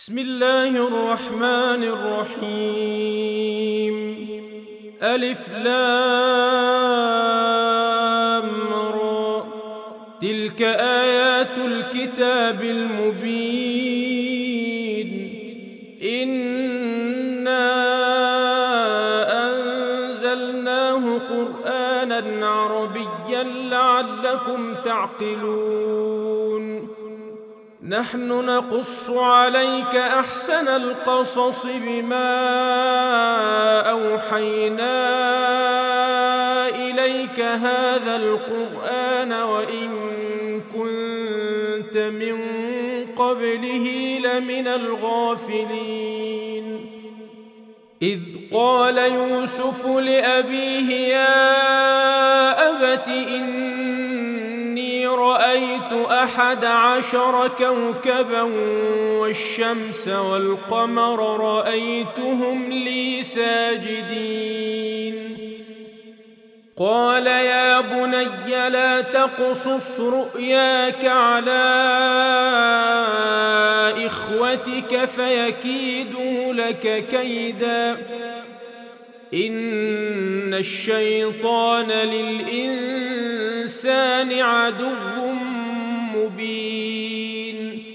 بسم الله الرحمن الرحيم. ألف لام را، تلك آيات الكتاب المبين. إنا أنزلناه قرآنا عربيا لعلكم تعقلون. نحن نقص عليك أحسن القصص بما أوحينا إليك هذا القرآن وإن كنت من قبله لمن الغافلين. إذ قال يوسف لأبيه يا أبت إني رأيت 11 كوكبا والشمس والقمر رأيتهم لي ساجدين. قال يا بني لا تقصص رؤياك على إخوتك فيكيدوا لك كيدا إن الشيطان للإنسان عدو مبين.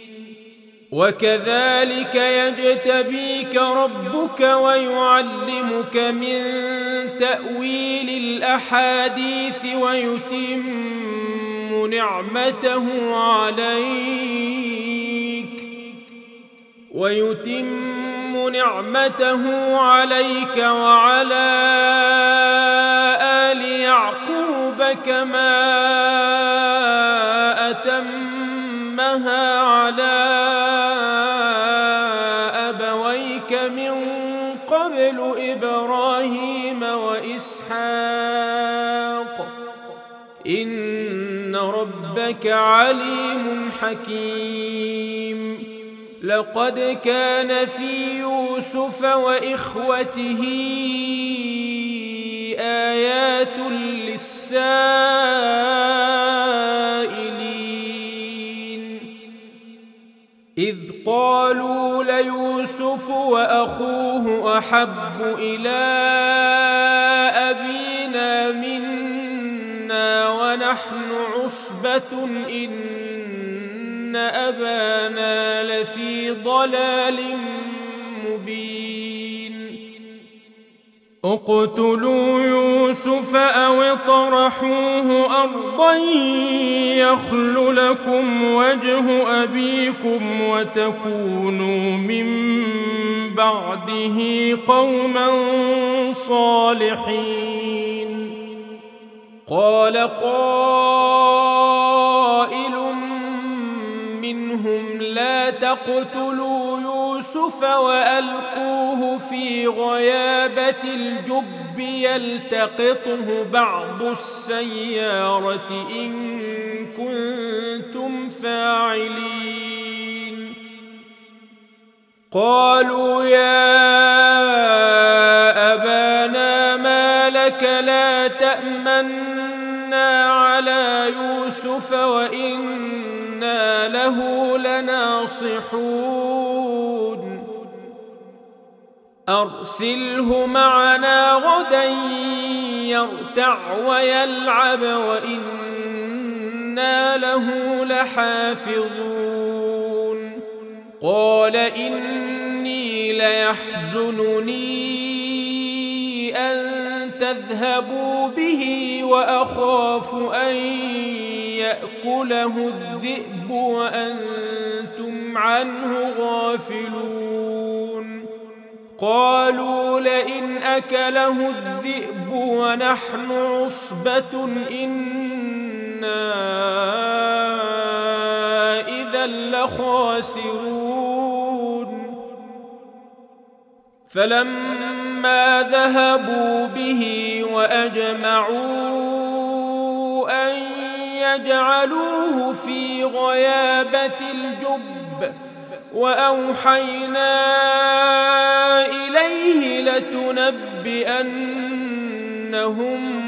وكذلك يجتبيك ربك ويعلمك من تأويل الأحاديث ويتم نعمته عليك وعلى آل يعقوب كما أتمها على أبويك من قبل إبراهيم وإسحاق إن ربك عليم حكيم. لقد كان في يوسف وإخوته آيات للسائلين إذ قالوا ليوسف وأخوه أحب إلى أبينا منا ونحن عصبة إن أبانا لفي ضلال مبين. اقتلوا يوسف أو اطرحوه أرضا يخل لكم وجه أبيكم وتكونوا من بعده قوما صالحين. قال قائل منهم لا تقتلوا يوسف وألقوه في غيابة الجب يلتقطه بعض السيارة إن كنتم فاعلين. قالوا يا أبانا ما لك لا تأمنا على يوسف وإنا له لناصحون. أرسله معنا غدا يرتع ويلعب وإنا له لحافظون. قال إني ليحزنني أن تذهبوا به وأخاف أن يأكله الذئب وأنتم عنه غافلون. قالوا لئن أكله الذئب ونحن عصبة إنا إذا لخاسرون. فلما ذهبوا به وأجمعوا أن يجعلوه في غيابة الجب وأوحينا إليه لتنبئنهم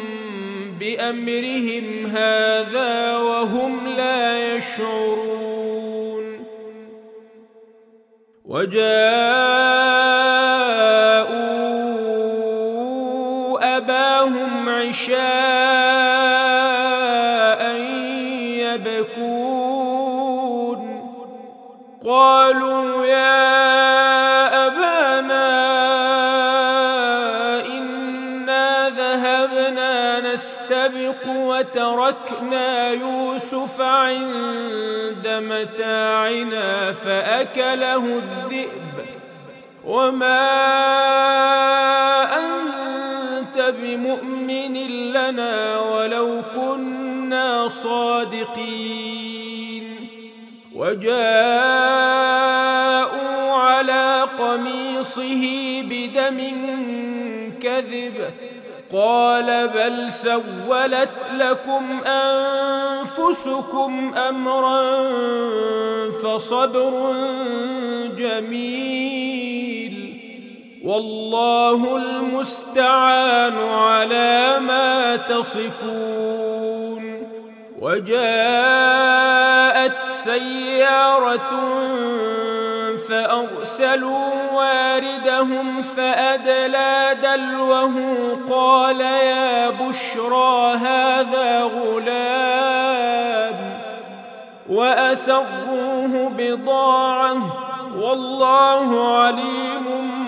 بأمرهم هذا وهم لا يشعرون. وجاءوا أباهم عشاء يبكون قالوا يا أبانا إنا ذهبنا نستبق وتركنا يوسف عند متاعنا فأكله الذئب وما أنت بمؤمن لنا ولو كنا صادقين وجاءوا على قميصه بدم كذب قال بل سولت لكم أنفسكم أمرا فصبر جميل والله المستعان على ما تصفون وجاءت سيارة فأرسلوا واردهم فأدلى دلوه قال يا بشرى هذا غلام وأسروه بضاعة والله عليم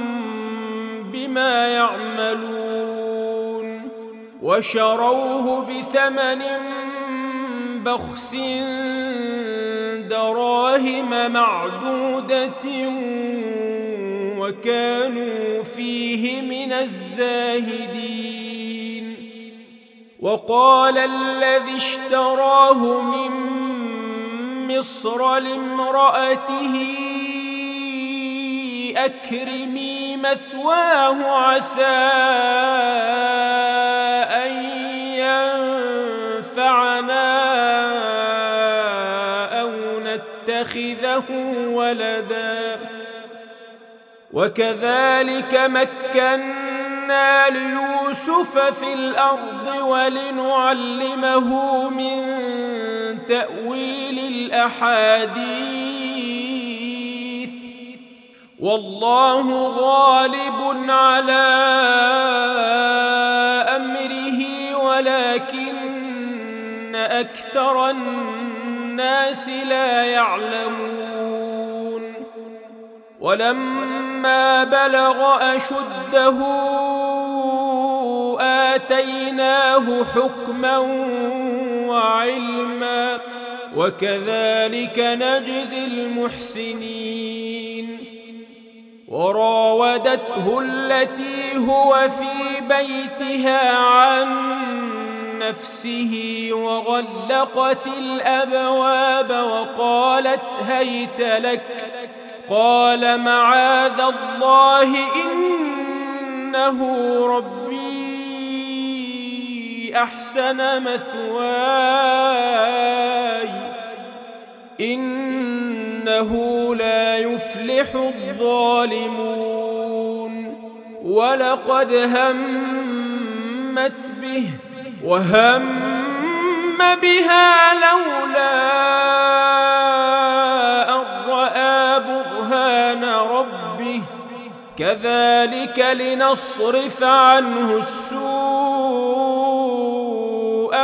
بما يعملون وشروه بثمن بخس دراهم معدودة وكانوا فيه من الزاهدين وقال الذي اشتراه من مصر لامرأته أكرمي مثواه عسى أن ينفعنا أو نتخذه ولدا وكذلك مكنا ليوسف في الأرض ولنعلمه من تأويل الأحاديث والله غالب على أمره ولكن أكثر الناس لا يعلمون ولما بلغ أشده آتيناه حكما وعلما وكذلك نجزي المحسنين وراودته التي هو في بيتها عن نفسه وغلقت الأبواب وقالت هيت لك قال معاذ الله إنه ربي أحسن مثواي إنه لا يفلح الظالمون ولقد همت به وهم بها لولا أن رأى برهان ربه كذلك لنصرف عنه السوء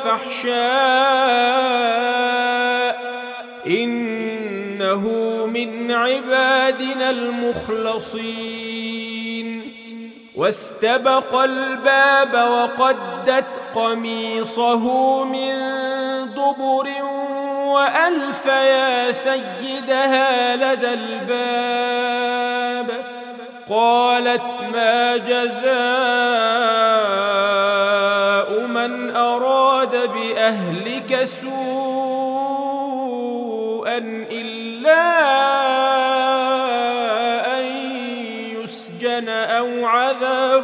والفحشاء إنه من عبادنا المخلصين واستبق الباب وقدت قميصه من دبر وألف يا سيدها لدى الباب قالت ما جزاء من أراد بأهلك سوءا إلا أن يسجن أو عذاب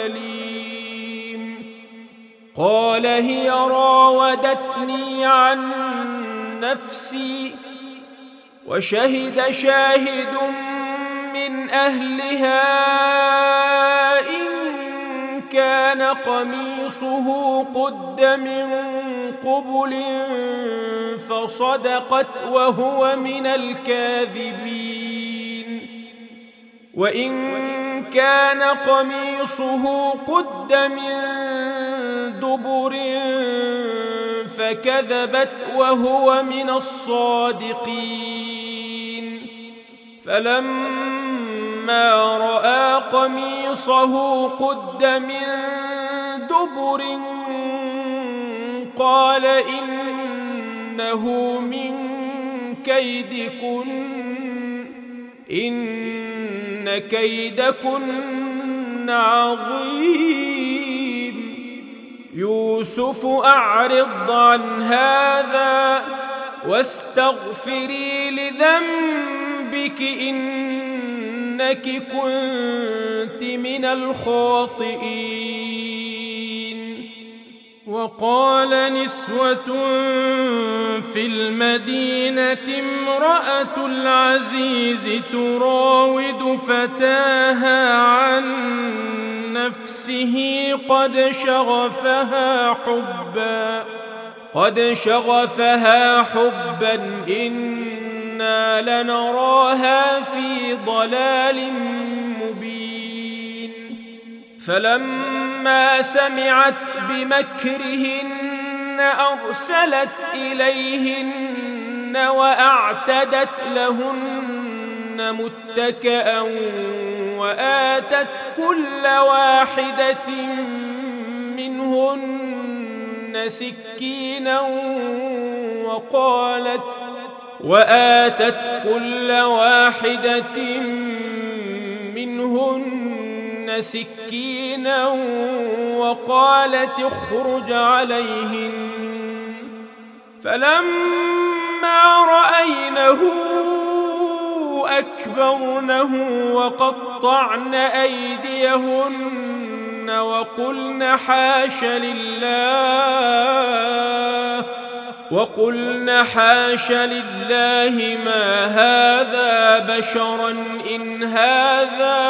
أليم قال هي راودتني عن نفسي وشهد شاهد من أهلها إن كان قميصه قد من قبل فصدقت وهو من الكاذبين وإن كان قميصه قد من دبر فكذبت وهو من الصادقين فلما رأى قميصه قد من دبر قال إنه من كيدكن إن كيدكن عظيم يوسف أعرض عن هذا واستغفري لذنبك إنك كنت من الخاطئين وقال نسوة في المدينة امرأة العزيز تراود فتاها عن نفسه قد شغفها حبا إنا لنراها في ضلال مبين فلما سمعت بمكرهن أرسلت إليهن وأعتدت لهن متكئا وآتت كل واحدة منهن سكينا وقالت اخرج عليهن فلما رأينه أكبرنه وقطعن أيديهن وقلن حاش لله ما هذا بشرا إن هذا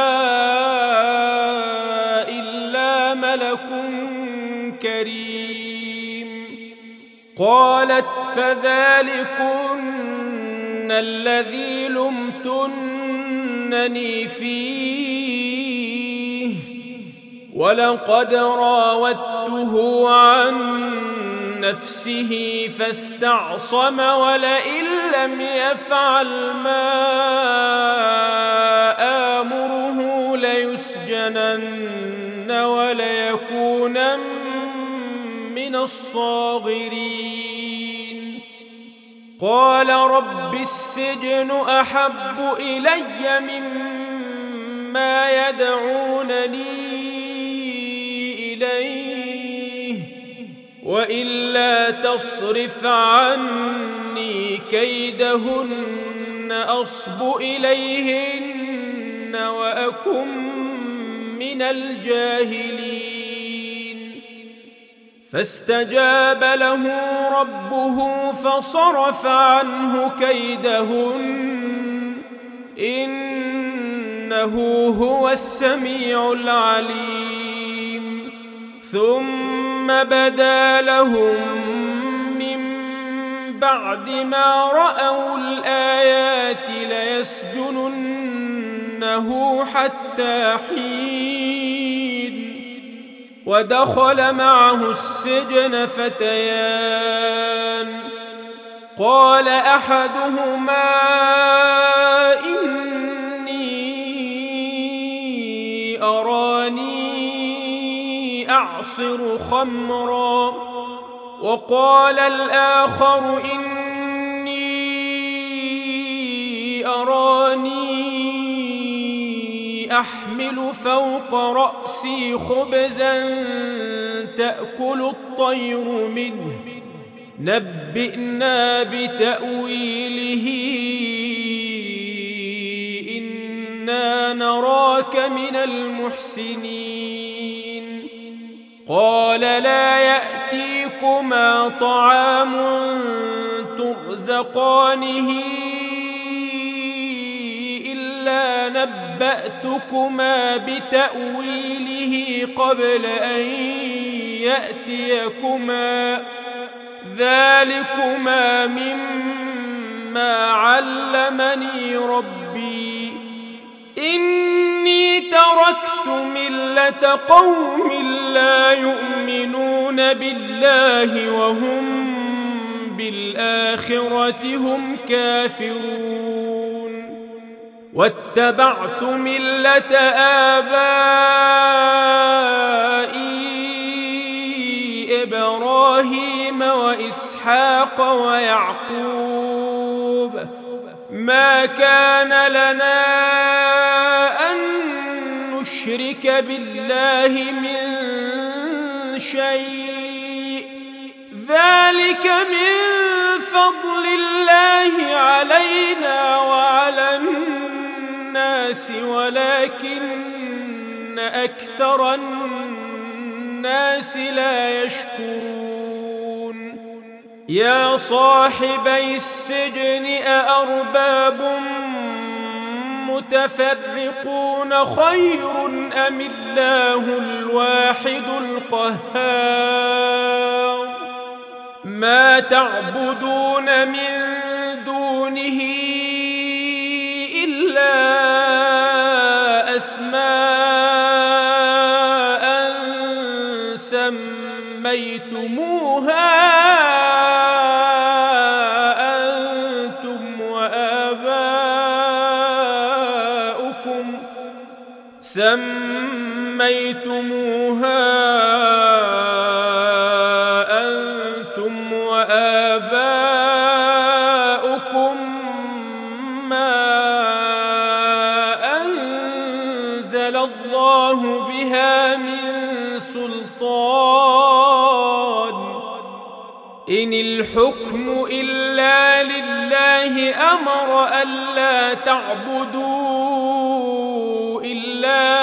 إلا ملك كريم قالت فذلكن الذي لمتنني فيه ولقد راودته عن نفسه فاستعصم ولئن لم يفعل ما آمره ليسجنن وليكونن من الصاغرين قال رب السجن أحب إلي مما يدعونني إليه وإلا تصرف عني كيدهن أصب إليهن وأكن من الجاهلين فاستجاب له ربه فصرف عنه كيدهن إنه هو السميع العليم ثم بدا لهم من بعد ما رأوا الآيات ليسجننه حتى حين ودخل معه السجن فتيان قال أحدهما إني أراني أعصر خمرا وقال الآخر إني أراني أحمل فوق رأسي خبزا تأكل الطير منه نبئنا بتأويله إنا نراك من المحسنين قال لا يأتيكما طعام ترزقانه إلا نبأتكما بتأويله قبل أن يأتيكما ذلكما مما علمني ربي تركت ملة قوم لا يؤمنون بالله وهم بالآخرة هم كافرون واتبعت ملة آبائي إبراهيم وإسحاق ويعقوب ما كان لنا أن نشرك بالله من شيء ذلك من فضل الله علينا وعلى الناس ولكن أكثر الناس لا يشكرون يا صاحبي السجن أأرباب متفرقون خير أم الله الواحد القهار ما تعبدون من دونه إلا أسماء سميتموها أنتم وآباؤكم ما أنزل الله بها من سلطان إن الحكم إلا لله أمر ألا تعبدوا إلا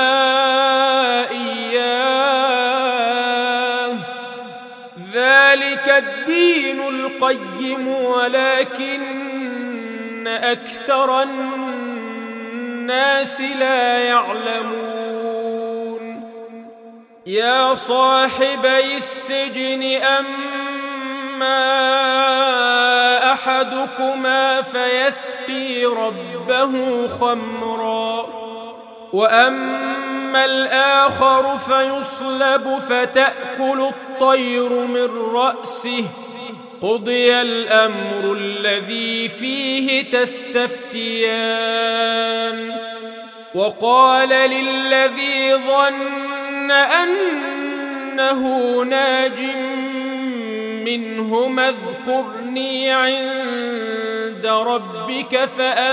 إياه ذلك الدين القيم ولكن أكثر الناس لا يعلمون يا صاحبي السجن أما أحدكما فيسقي ربه خمرا وأما الآخر فيصلب فتأكل الطير من رأسه قضي الأمر الذي فيه تستفتيان وقال للذي ظن أنه ناج منهما اذكرني عند ربك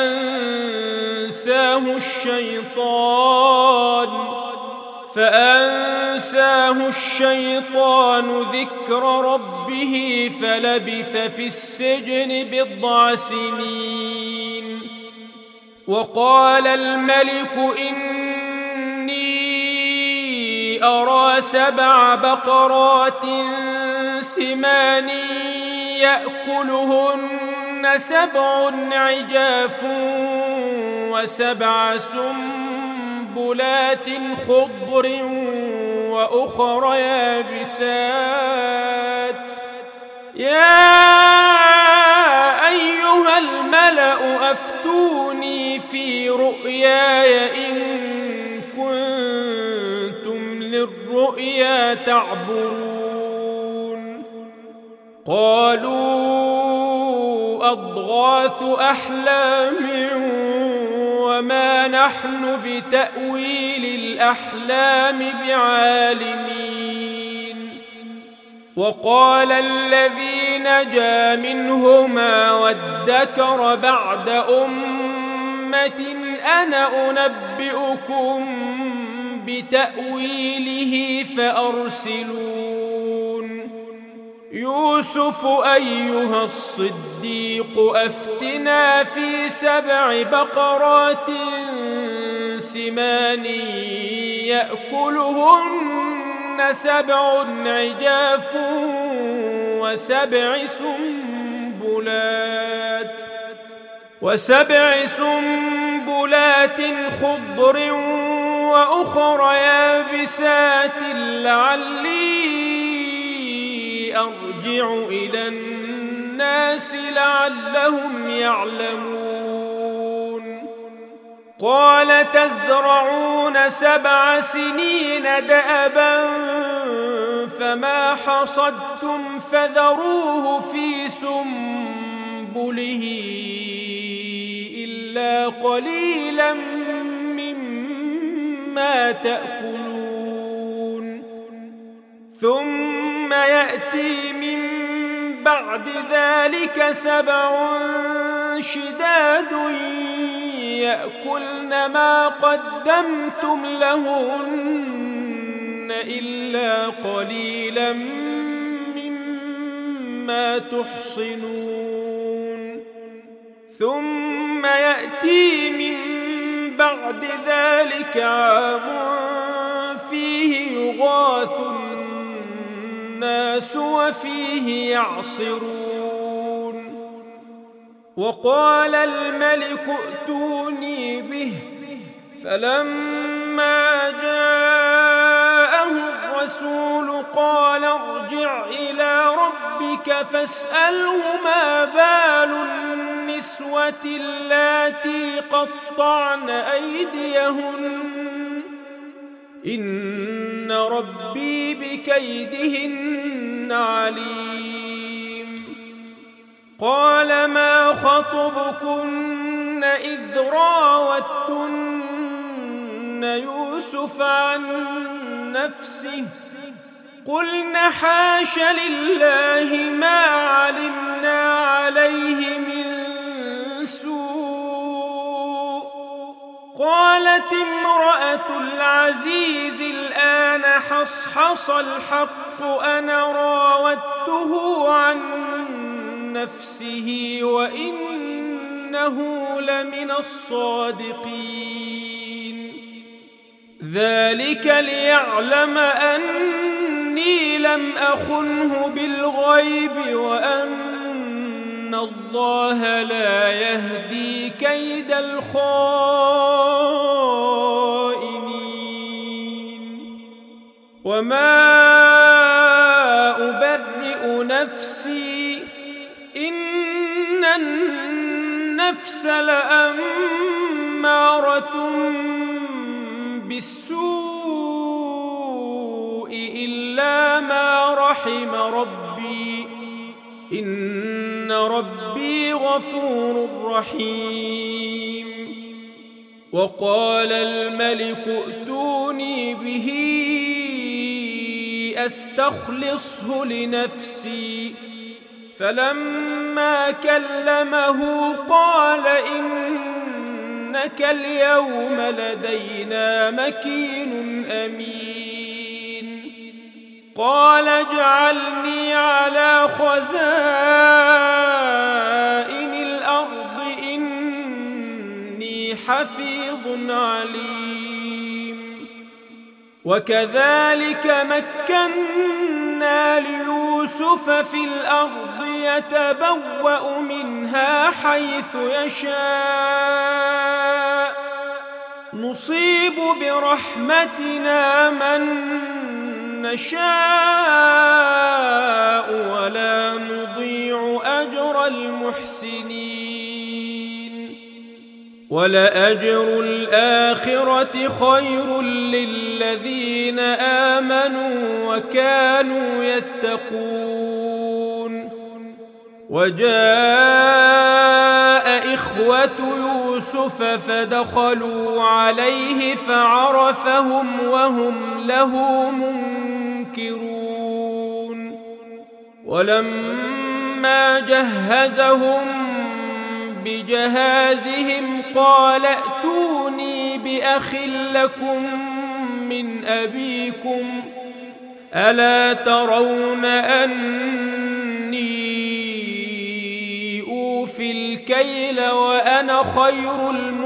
فأنساه الشيطان ذكر ربه فلبث في السجن 9 سنين وقال الملك إني أرى 7 بقرات سمان يأكلهن 7 عجاف و7 سنبلات خضر وأخر يابسات يا أيها الملأ أفتوني في رؤياي إن كنتم للرؤيا تعبرون قالوا أضغاث أحلام وما نحن بتأويل الأحلام بعالمين وقال الذي نجا منهما وادكر بعد أمة أنا أنبئكم بتأويله فأرسلون يوسف أيها الصديق أفتنا في 7 بقرات سمان يأكلهن 7 عجاف و7 سنبلات خضر وأخر يابسات لعلي أرجع إلى الناس لعلهم يعلمون قال تزرعون 7 سنين دأبا فما حصدتم فذروه في سنبله إلا قليلا مما تأكلون ثم يأتي من بعد ذلك 7 شداد يأكلن ما قدمتم لهن إلا قليلا مما تحصنون ثم يأتي من بعد ذلك عام فيه يغاث الناس وفيه يعصرون وقال الملك ائتوني به فلما جاءه الرسول قال ارجع إلى ربك فاسأله ما بال النسوة اللاتي قطعن أيديهن إن ربي بكيدهن عليم قال ما خطبكن إذ راوتن يوسف عن نفسه قلن حاش لله ما علمنا عليه من سوء قالت امرأة العزيز الآن حصحص الحق أنا راودته عن نفسه وإنه لمن الصادقين ذلك ليعلم أني لم أخنه بالغيب وأن الله لا يهدي كيد الخائنين وما أبرئ نفسي إن النفس لأمارة بالسوء إلا ما رحم ربي إن ربي غفور رحيم وقال الملك ائتوني به أستخلصه لنفسي فلما كلمه قال إنك اليوم لدينا مكين أمين قال اجعلني على خزائن الأرض إني حفيظ عليم وكذلك مكنا ليوسف في الأرض يتبوأ منها حيث يشاء نصيب برحمتنا من نشاء ولا نضيع أجر المحسنين ولأجر الآخرة خير للذين آمنوا وكانوا يتقون وجاء إخوة يوسف فدخلوا عليه فعرفهم وهم له منكرون ولما جهزهم بجهازهم قال ائتوني بأخ لكم من أبيكم ألا ترون أني أوفي الكيل وأنا خير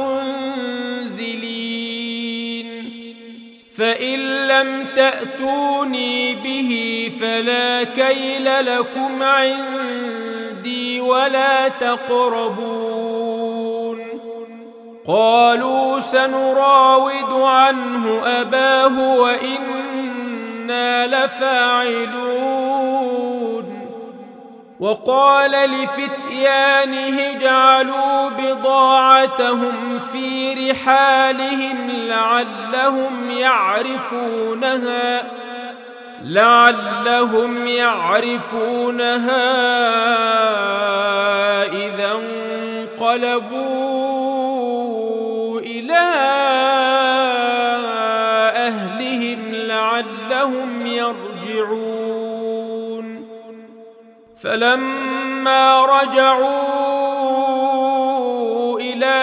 المنزلين فإن لم تأتوني به فلا كيل لكم عندي ولا تقربون قالوا سنراود عنه أباه وإنا لفاعلون وقال لفتيانه اجعلوا بضاعتهم في رحالهم لعلهم يعرفونها إذا انقلبوا إلى أهلهم لعلهم يرجعون فلما رجعوا إلى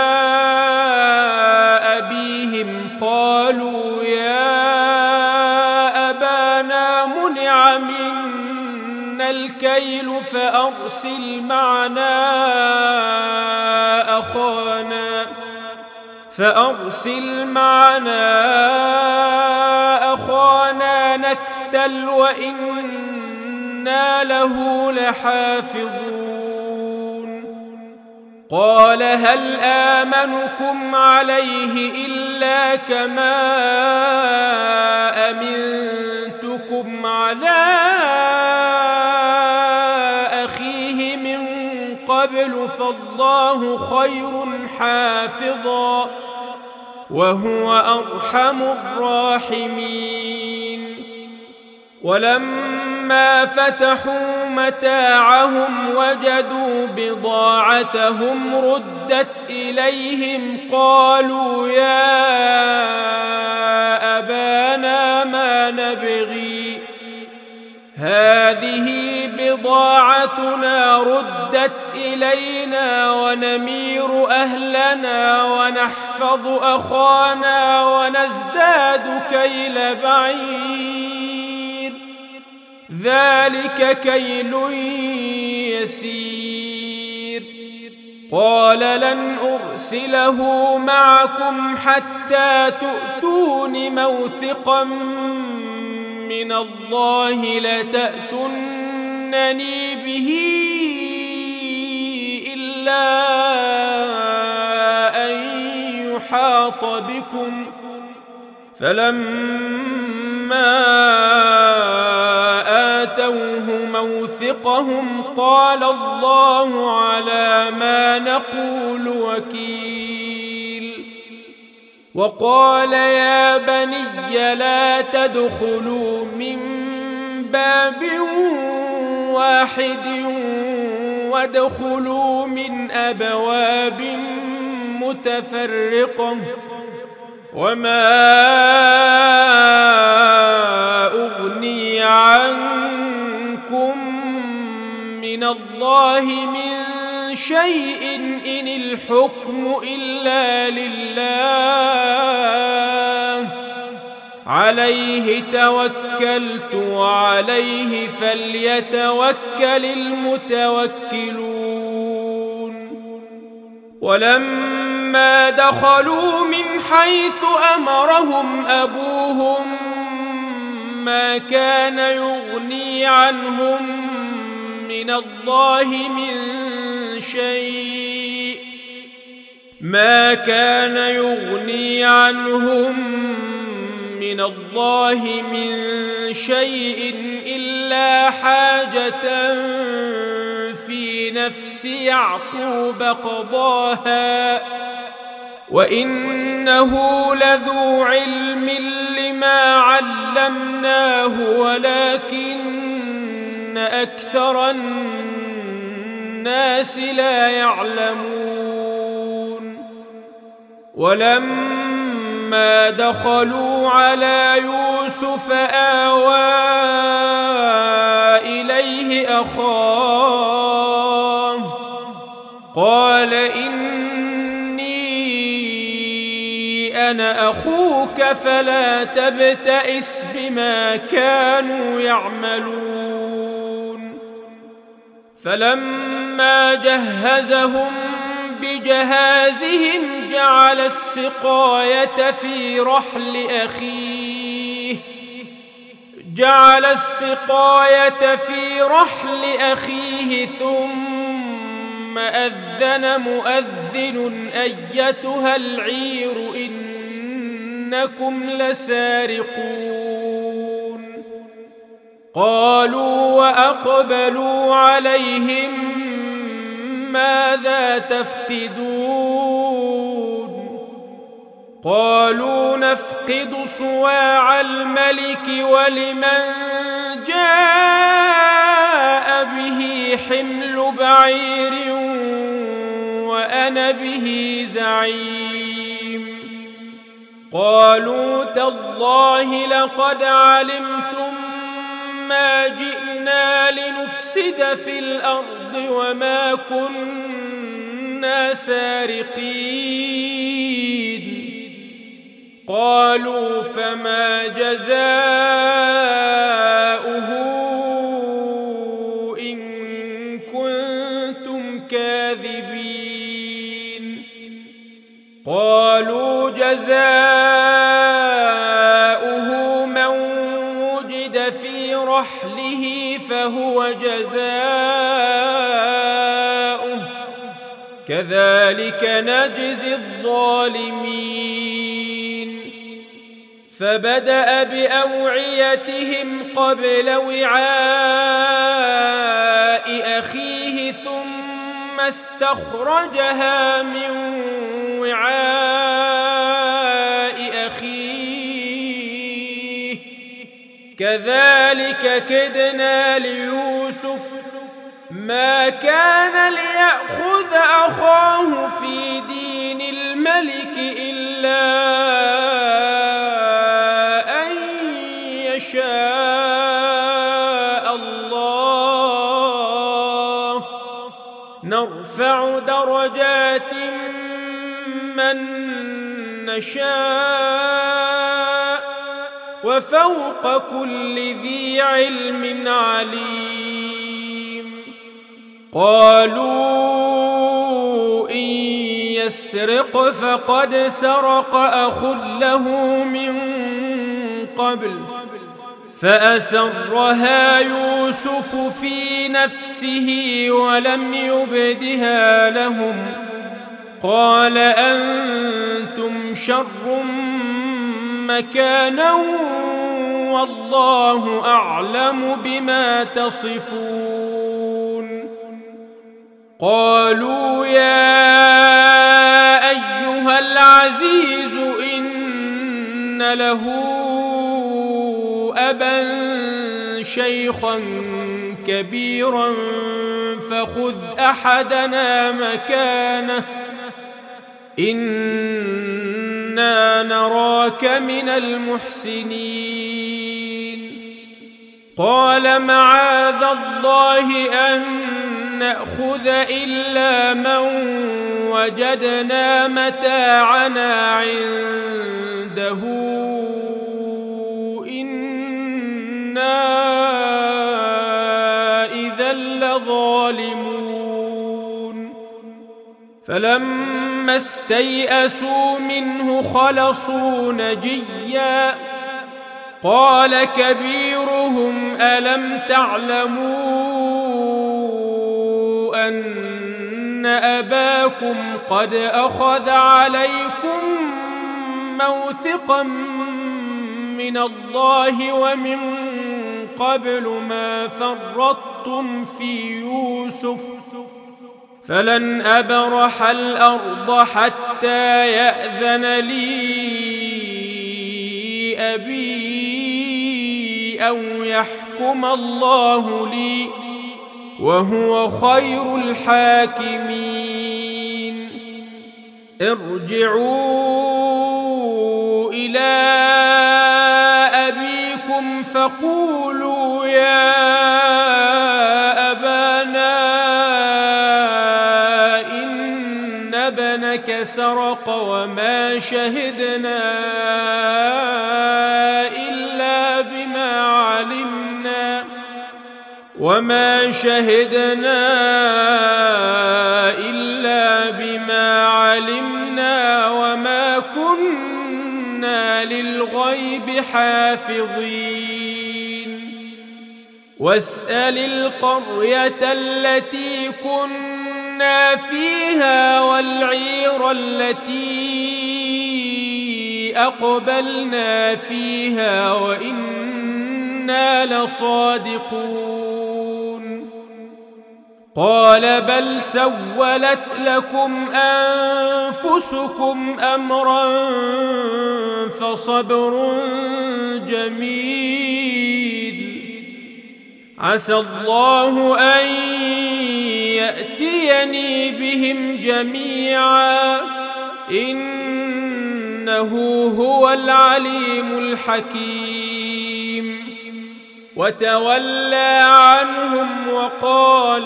أبيهم قالوا يا أبانا منع منا الكيل فأرسل معنا أخانا نكتل وإنا له لحافظون قال هل آمنكم عليه إلا كما أمنتكم على أخيه من قبل فالله خير حافظا وهو أرحم الراحمين ولما فتحوا متاعهم وجدوا بضاعتهم ردت إليهم قالوا يا أبانا ما نبغي هذه بضاعتنا ردت إلينا ونمير أهلنا ونحفظ أخانا ونزداد كيل بعير ذلك كيل يسير قال لن أرسله معكم حتى تؤتون موثقا من الله لتأتونني به إلا أن يحاط بكم فلما آتوه موثقهم قال الله على ما نقول وكيل وقال يا بني لا تدخلوا من باب واحد وادخلوا من أبواب متفرقة وما أغني عنكم من الله من شيء إن الحكم إلا لله عليه توكلت وعليه فليتوكل المتوكلون ولما دخلوا من حيث أمرهم أبوهم ما كان يغني عنهم من الله من شيء إلا حاجة في نفس يعقوب قضاها وإنه لذو علم لما علمناه ولكن أكثر الناس لا يعلمون ولما دخلوا على يوسف آوى إليه أخاه قال إني أنا أخوك فلا تبتئس بما كانوا يعملون فلما جهزهم بجهازهم جعل السقاية في رحل أخيه ثم أذن مؤذن أيتها العير إنكم لسارقون قالوا وأقبلوا عليهم ماذا تفقدون قالوا نفقد صواع الملك ولمن جاء به حمل بعير وأنا به زعيم قالوا تالله لقد علمتم ما جئنا لنفسد في الأرض وما كنا سارقين قالوا فما جزاؤه إن كنتم كاذبين قالوا جزاؤه من وجد في رحله فهو جزاؤه كذلك نجزي الظالمين فبدأ بأوعيتهم قبل وعاء أخيه ثم استخرجها من وعاء أخيه كذلك كدنا ليوسف ما كان ليأخذ أخاه في دين الملك إلا أن يشاء الله نرفع درجات من نشاء وفوق كل ذي علم عليم قالوا إن يسرق فقد سرق أخ له من قبل فأسرها يوسف في نفسه ولم يبدها لهم قال أنتم شر مكانا والله أعلم بما تصفون قالوا يا أيها العزيز إن له أبا شيخا كبيرا فخذ أحدنا مكانه إنا نراك من المحسنين قال معاذ الله أن نأخذ إلا من وجدنا متاعنا عنده إنا إذا لظالمون فلما استيئسوا منه خلصوا نجيا قال كبيرهم ألم تعلموا أن أباكم قد أخذ عليكم موثقا من الله ومن قبل ما فرطتم في يوسف فلن أبرح الأرض حتى يأذن لي أبي أو يحكم الله لي وهو خير الحاكمين ارجعوا إلى أبيكم فقولوا يا أبانا إن ابنك سرق وما شهدنا إلا بما علمنا وما كنا للغيب حافظين واسأل القرية التي كنا فيها والعير التي أقبلنا فيها وإنا كنا لصادقون قال بل سولت لكم أنفسكم أمرا فصبر جميل عسى الله أن يأتيني بهم جميعا إنه هو العليم الحكيم وتولى عنهم وقال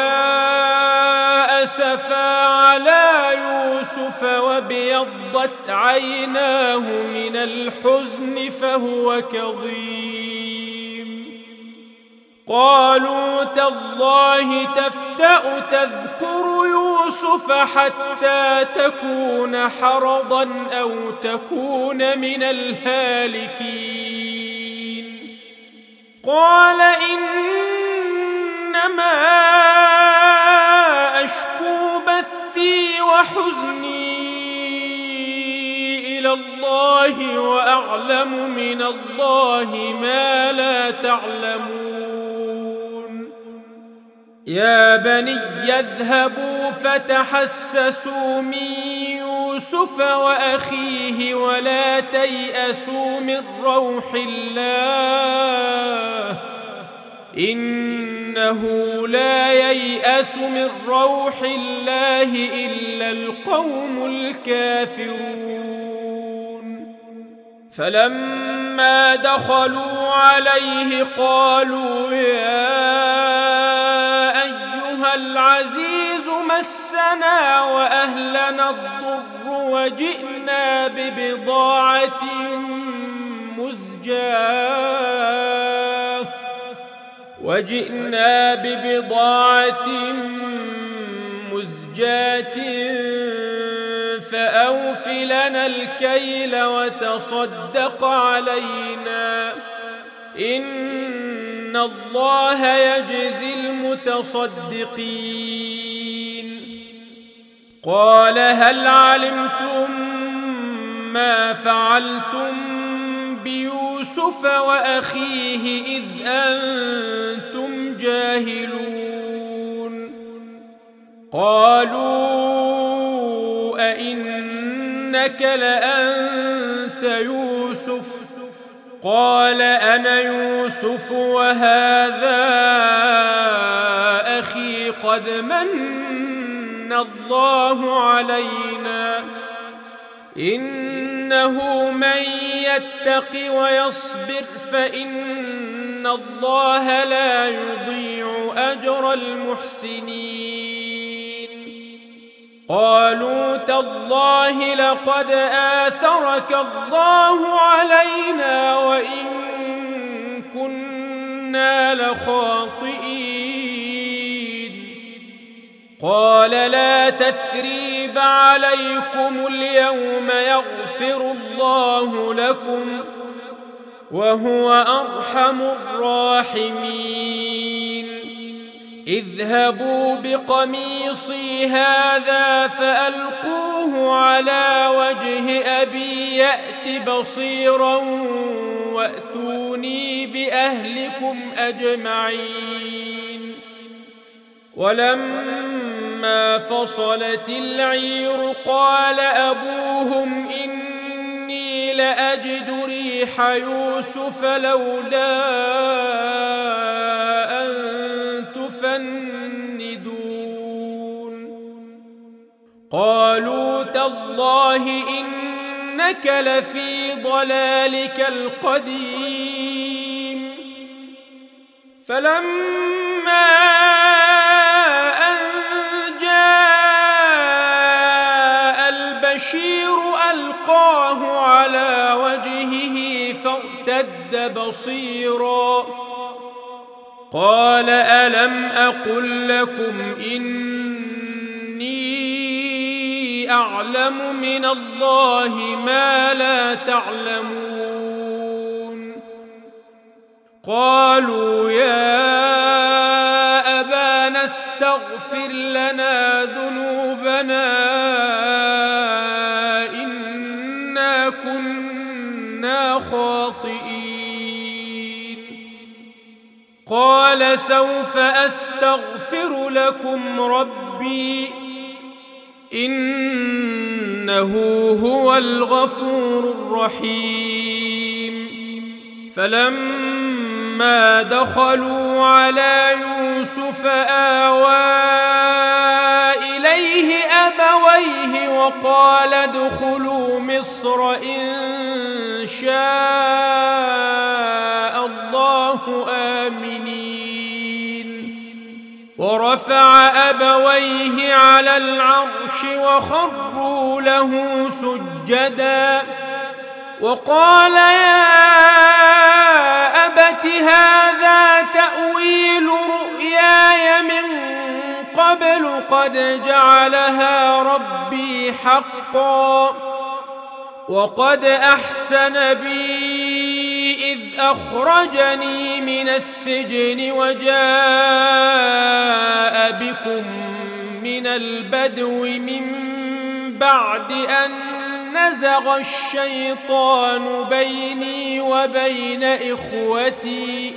يا أسفا على يوسف وابيضت عيناه من الحزن فهو كظيم قالوا تالله تفتأ تذكر يوسف حتى تكون حرضا أو تكون من الهالكين قال إنما أشكو بثي وحزني إلى الله وأعلم من الله ما لا تعلمون يا بني اذهبوا فتحسسوا من يوسف وأخيه ولا تيأسوا من روح الله إنه لا ييأس من روح الله إلا القوم الكافرون فلما دخلوا عليه قالوا يا أيها العزيز مسنا وأهلنا الضر وجئنا ببضاعة مزجاة فأوف لنا الكيل وتصدق علينا إن الله يجزي المتصدقين قال هل علمتم ما فعلتم بيوسف وأخيه إذ أنتم جاهلون قالوا أئنك لأنت يوسف قال أنا يوسف وهذا أخي قد من الله علينا إنه من يتق ويصبر فإن الله لا يضيع أجر المحسنين قالوا تالله لقد آثرك الله علينا وإن كنا لخاطئين قال لا تثريب عليكم اليوم يغفر الله لكم وهو أرحم الراحمين اذهبوا بقميصي هذا فألقوه على وجه أبي يأت بصيرا وأتوني بأهلكم أجمعين ولما فصلت العير قال أبوهم إني لأجد ريح يوسف لولا أن تفندون قالوا تالله إنك لفي ضلالك القديم فلما أن جاء البشير ألقاه على وجهه فارتد بصيرا قال ألم أقل لكم إني أعلم من الله ما لا تعلمون قالوا يا أبانا استغفر لنا ذنوبنا إنا كنا خاطئين قال سوف أستغفر لكم ربي إنه هو الغفور الرحيم. فلما دخلوا على يوسف آوى إليه أبويه وقال ادخلوا مصر إن شاء الله آمنين. ورفع أبويه على العرش وخروا له سجدا وقال يا أبت هذا تأويل رؤياي من قبل قد جعلها ربي حقا وقد أحسن بي إذ أخرجني من السجن وجاء بكم من البدو من بعد أن نزغ الشيطان بيني وبين إخوتي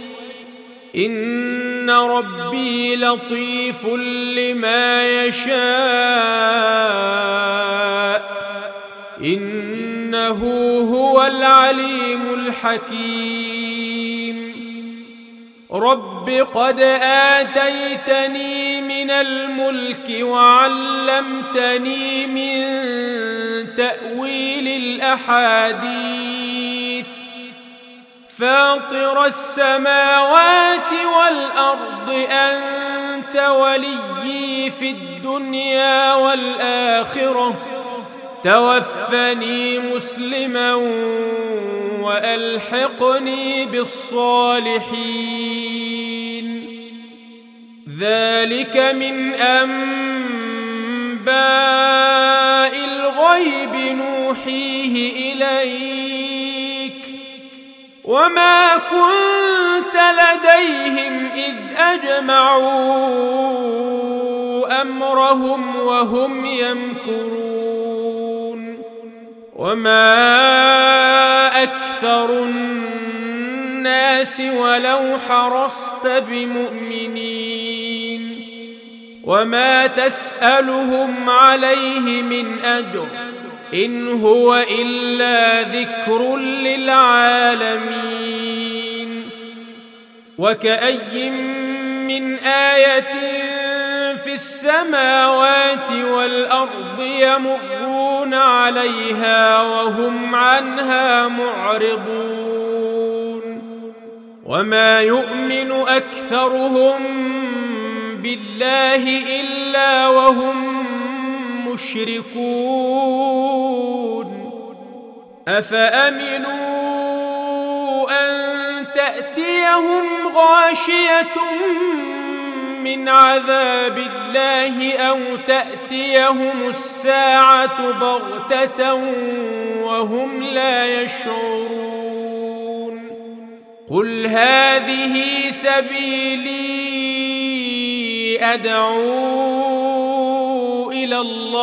إن ربي لطيف لما يشاء إنه هو العليم الحكيم. رب قد آتيتني من الملك وعلمتني من تأويل الأحاديث فاطر السماوات والأرض أنت وليي في الدنيا والآخرة توفني مسلما وألحقني بالصالحين. ذلك من أنباء الغيب نوحيه إليك وما كنت لديهم إذ أجمعوا أمرهم وهم يمكرون. وما أكثر الناس ولو حرصت بمؤمنين وما تسألهم عليه من أجر إن هو إلا ذكر للعالمين. وكأي من آية في السماوات والأرض يمرون عليها وهم عنها معرضون وما يؤمن أكثرهم بالله إلا وهم مشركون. أفأمنوا أن تأتيهم غاشية من عذاب الله أو تأتيهم الساعة بغتة وهم لا يشعرون. قل هذه سبيلي أدعو إلى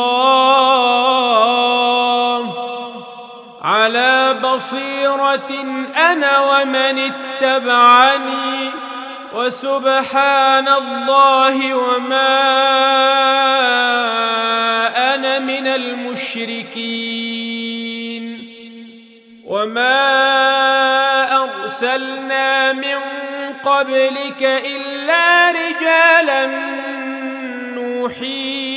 الله على بصيرة أنا ومن اتبعني وسبحان الله وما أنا من المشركين. وما أرسلنا من قبلك إلا رجالا نوحي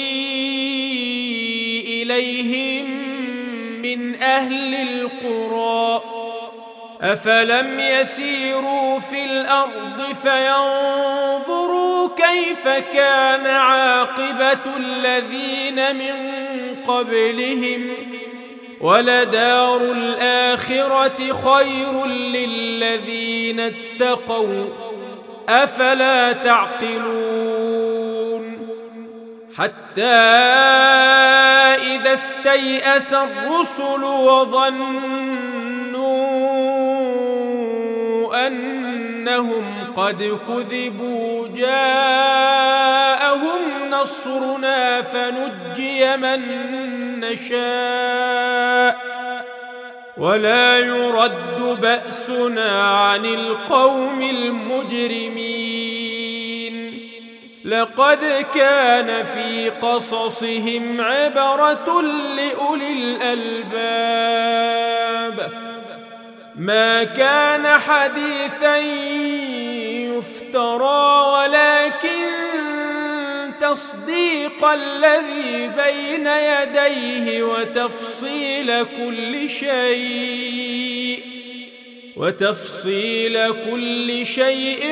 إليهم من أهل القرى أفلم يسيروا في الأرض فينظروا كيف كان عاقبة الذين من قبلهم ولدار الآخرة خير للذين اتقوا أفلا تعقلون. حتى إذا استيأس الرسل وظنوا أنهم قد كذبوا جاءهم نصرنا فنجي من نشاء ولا يرد بأسنا عن القوم المجرمين لقد كان في قصصهم عبرة لأولي الألباب ما كان حديثا يفترى ولكن تصديق الذي بين يديه وتفصيل كل شيء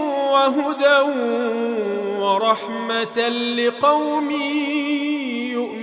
وهدى ورحمة لقوم يؤمنون.